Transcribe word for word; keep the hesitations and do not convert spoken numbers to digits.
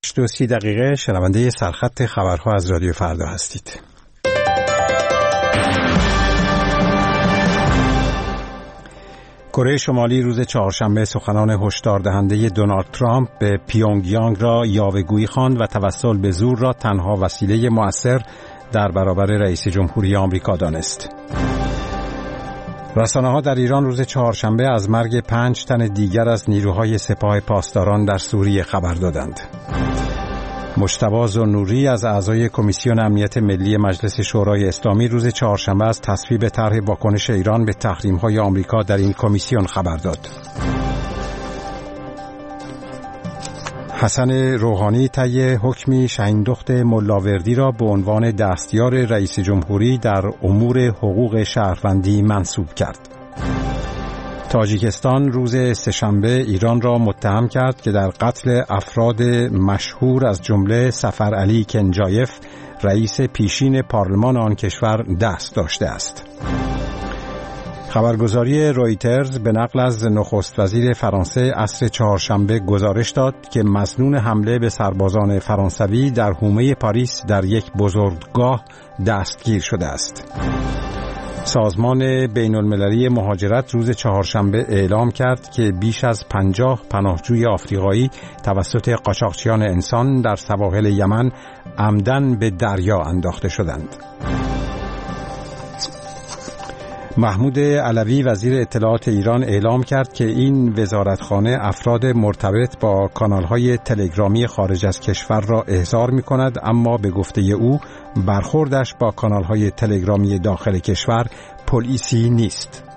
هشت و سی دقیقه شنونده سرخط خبرها از رادیو فردا هستید. کره شمالی روز چهارشنبه سخنان هشدار دهنده دونالد ترامپ به پیونگیانگ را یاوه‌گویی خواند و توسل به زور را تنها وسیله مؤثر در برابر رئیس جمهوری آمریکا دانست. رسانه‌ها در ایران روز چهارشنبه از مرگ پنج تن دیگر از نیروهای سپاه پاسداران در سوریه خبر دادند. مجتبی زنوری از اعضای کمیسیون امنیت ملی مجلس شورای اسلامی روز چهارشنبه از تصویب طرح واکنش ایران به تحریم‌های آمریکا در این کمیسیون خبر داد. حسن روحانی طی حکمی شهیندخت ملاوردی را به عنوان دستیار رئیس جمهوری در امور حقوق شهروندی منصوب کرد. تاجیکستان روز سه‌شنبه ایران را متهم کرد که در قتل افراد مشهور از جمله سفرعلی کنجایف رئیس پیشین پارلمان آن کشور دست داشته است. خبرگزاری رویترز به نقل از نخست وزیر فرانسه عصر چهارشنبه گزارش داد که مظنون حمله به سربازان فرانسوی در حومه پاریس در یک بزرگگاه دستگیر شده است. سازمان بین المللی مهاجرت روز چهارشنبه اعلام کرد که بیش از پنجاه پناهجوی آفریقایی توسط قاچاقچیان انسان در سواحل یمن عمداً به دریا انداخته شدند. محمود علوی وزیر اطلاعات ایران اعلام کرد که این وزارتخانه افراد مرتبط با کانال‌های تلگرامی خارج از کشور را احضار می‌کند، اما به گفته او برخوردش با کانال‌های تلگرامی داخل کشور پلیسی نیست.